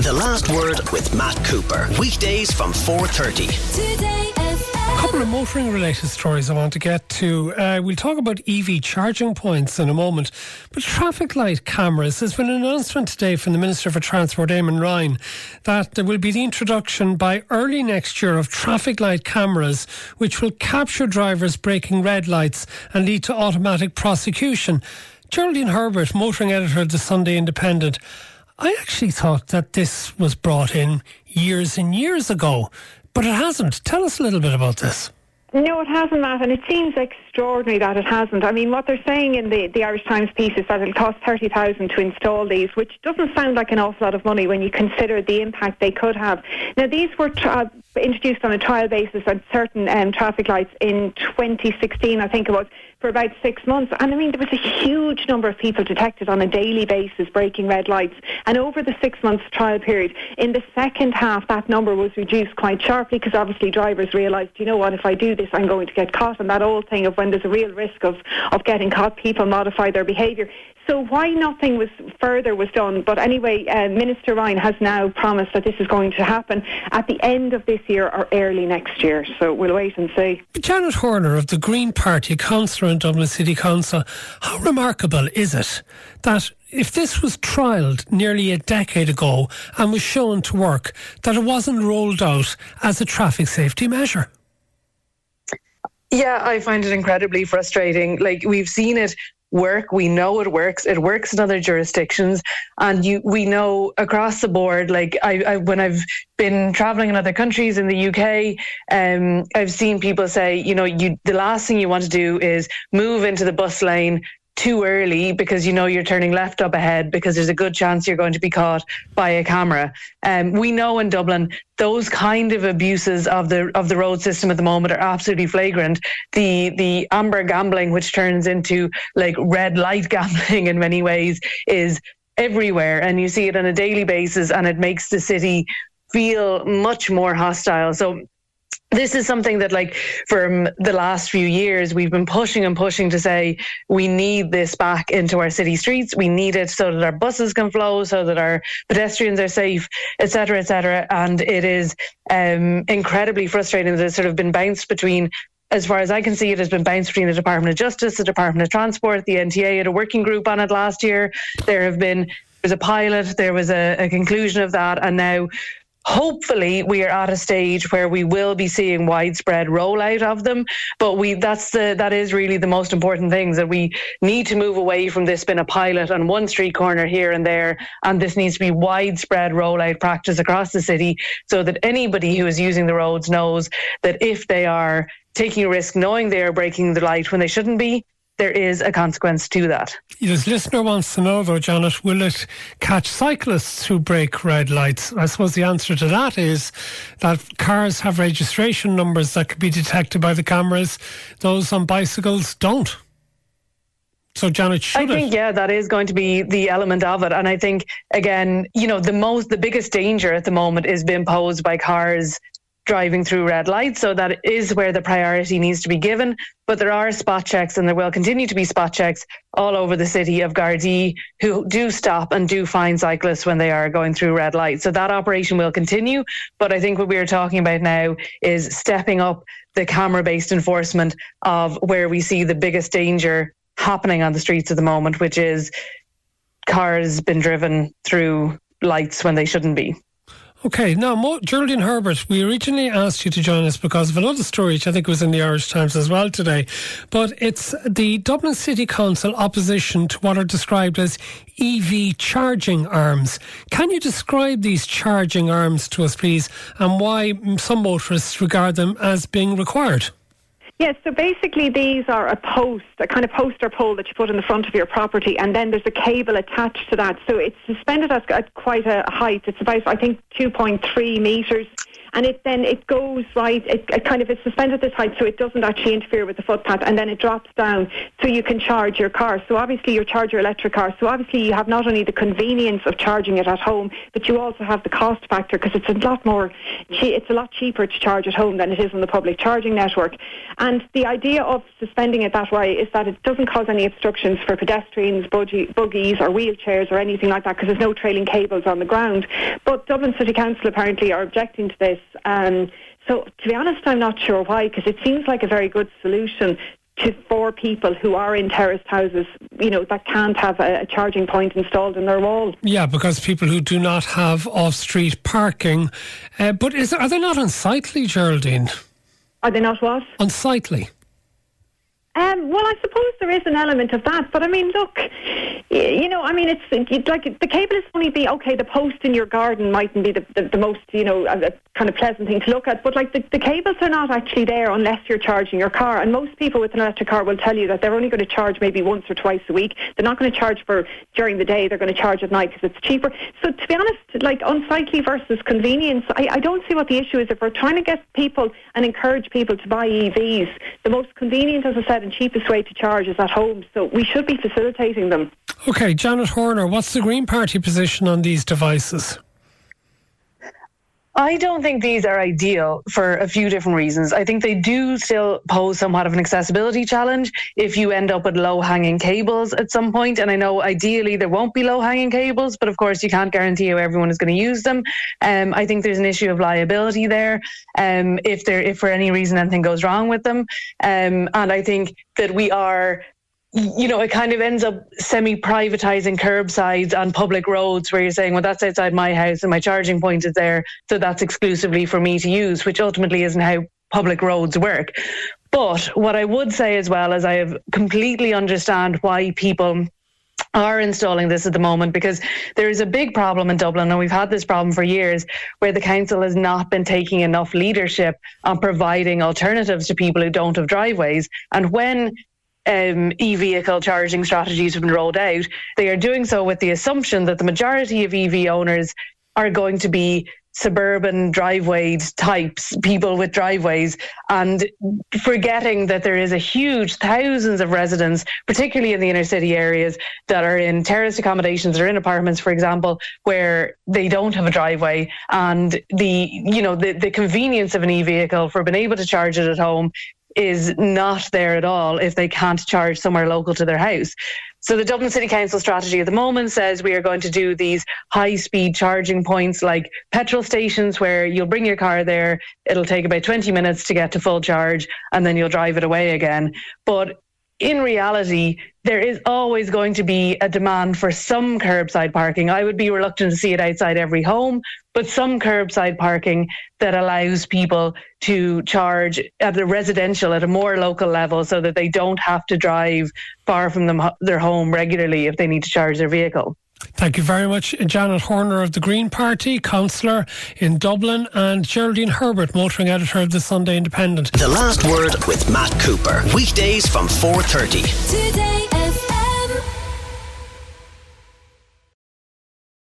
The Last Word with Matt Cooper. Weekdays from 4:30. Today A couple of motoring related stories I want to get to. We'll talk about EV charging points in a moment. But traffic light cameras, there's been an announcement today from the Minister for Transport, Eamon Ryan, that there will be the introduction by early next year of traffic light cameras which will capture drivers breaking red lights and lead to automatic prosecution. Geraldine Herbert, motoring editor of the Sunday Independent, I actually thought that this was brought in years and years ago, but it hasn't. Tell us a little bit about this. No, it hasn't, Matt, and it seems extraordinary that it hasn't. I mean, what they're saying in the Irish Times piece is that it'll cost $30,000 to install these, which doesn't sound like an awful lot of money when you consider the impact they could have. Now, these were introduced on a trial basis at certain traffic lights in 2016, I think it was, for about 6 months. And I mean, there was a huge number of people detected on a daily basis breaking red lights. And over the 6 months trial period, in the second half, that number was reduced quite sharply because obviously drivers realised, you know what, if I do this, I'm going to get caught. And that old thing of when there's a real risk of getting caught, people modify their behaviour. So why nothing further was done? But anyway, Minister Ryan has now promised that this is going to happen at the end of this year or early next year. So we'll wait and see. Janet Horner of the Green Party, councillor in Dublin City Council, how remarkable is it that if this was trialled nearly a decade ago and was shown to work, that it wasn't rolled out as a traffic safety measure? Yeah, I find it incredibly frustrating. Like, we've seen it work. We know it works. It works in other jurisdictions, and we know across the board. Like, when I've been traveling in other countries in the UK, I've seen people say, you know, the last thing you want to do is move into the bus lane too early because you know you're turning left up ahead because there's a good chance you're going to be caught by a camera. We know in Dublin those kind of abuses of the road system at the moment are absolutely flagrant. The amber gambling, which turns into like red light gambling in many ways, is everywhere, and you see it on a daily basis, and it makes the city feel much more hostile. So this is something that, like, from the last few years, we've been pushing and pushing to say we need this back into our city streets. We need it so that our buses can flow, so that our pedestrians are safe, etc., etc. And it is incredibly frustrating that it's sort of been bounced between, as far as I can see, it has been bounced between the Department of Justice, the Department of Transport, the NTA had a working group on it last year. There was a pilot, there was a conclusion of that, and now hopefully we are at a stage where we will be seeing widespread rollout of them. But that is really the most important thing, that we need to move away from this being a pilot on one street corner here and there, and this needs to be widespread rollout practice across the city, so that anybody who is using the roads knows that if they are taking a risk, knowing they are breaking the light when they shouldn't be, there is a consequence to that. This listener wants to know, though, Janet, will it catch cyclists who break red lights? I suppose the answer to that is that cars have registration numbers that can be detected by the cameras. Those on bicycles don't. So, Janet, I think, yeah, that is going to be the element of it. And I think, again, you know, the biggest danger at the moment is being posed by cars driving through red lights, so that is where the priority needs to be given. But there are spot checks, and there will continue to be spot checks all over the city of Gardaí who do stop and do fine cyclists when they are going through red lights. So that operation will continue. But I think what we are talking about now is stepping up the camera-based enforcement of where we see the biggest danger happening on the streets at the moment, which is cars being driven through lights when they shouldn't be. Okay, now, Geraldine Herbert, we originally asked you to join us because of another story, which I think was in the Irish Times as well today, but it's the Dublin City Council opposition to what are described as EV charging arms. Can you describe these charging arms to us, please, and why some motorists regard them as being required? Yes, so basically these are a kind of poster pole that you put in the front of your property, and then there's a cable attached to that. So it's suspended at quite a height. It's about, I think, 2.3 metres. and it goes right. It kind of is suspended at this height, so it doesn't actually interfere with the footpath, and then it drops down, so you can charge your car. So obviously, you charge your electric car. So obviously, you have not only the convenience of charging it at home, but you also have the cost factor, because it's a lot cheaper to charge at home than it is on the public charging network. And the idea of suspending it that way is that it doesn't cause any obstructions for pedestrians, buggies or wheelchairs or anything like that, because there's no trailing cables on the ground. But Dublin City Council apparently are objecting to this. So to be honest, I'm not sure why, because it seems like a very good solution for people who are in terraced houses, that can't have a charging point installed in their wall. Yeah, because people who do not have off-street parking. But are they not unsightly, Geraldine? Are they not what? Unsightly. Well, I suppose there is an element of that, but I mean, look, it's like the cable is only the post in your garden mightn't be the most, kind of pleasant thing to look at, but like the cables are not actually there unless you're charging your car, and most people with an electric car will tell you that they're only going to charge maybe once or twice a week. They're not going to charge for during the day, they're going to charge at night because it's cheaper. So to be honest, like unsightly versus convenience, I don't see what the issue is. If we're trying to get people and encourage people to buy EVs, the most convenient, as I said, and cheapest way to charge is at home, so we should be facilitating them. OK, Janet Horner, what's the Green Party position on these devices? I don't think these are ideal for a few different reasons. I think they do still pose somewhat of an accessibility challenge if you end up with low-hanging cables at some point. And I know ideally there won't be low-hanging cables, but of course you can't guarantee how everyone is going to use them. I think there's an issue of liability there if for any reason anything goes wrong with them. And I think that we are... it kind of ends up semi-privatising curbsides on public roads where you're saying, well, that's outside my house and my charging point is there, so that's exclusively for me to use, which ultimately isn't how public roads work. But what I would say as well is I have completely understand why people are installing this at the moment, because there is a big problem in Dublin, and we've had this problem for years, where the council has not been taking enough leadership on providing alternatives to people who don't have driveways. And when e-vehicle charging strategies have been rolled out, they are doing so with the assumption that the majority of EV owners are going to be suburban driveway types, people with driveways, and forgetting that there is a huge thousands of residents, particularly in the inner city areas, that are in terraced accommodations or in apartments, for example, where they don't have a driveway, and the convenience of an e-vehicle for being able to charge it at home is not there at all if they can't charge somewhere local to their house. So the Dublin City Council strategy at the moment says we are going to do these high-speed charging points like petrol stations where you'll bring your car there, it'll take about 20 minutes to get to full charge, and then you'll drive it away again. But in reality, there is always going to be a demand for some curbside parking. I would be reluctant to see it outside every home, but some curbside parking that allows people to charge at a more local level, so that they don't have to drive far from their home regularly if they need to charge their vehicle. Thank you very much, Janet Horner of the Green Party, councillor in Dublin, and Geraldine Herbert, motoring editor of the Sunday Independent. The Last Word with Matt Cooper. Weekdays from 4:30.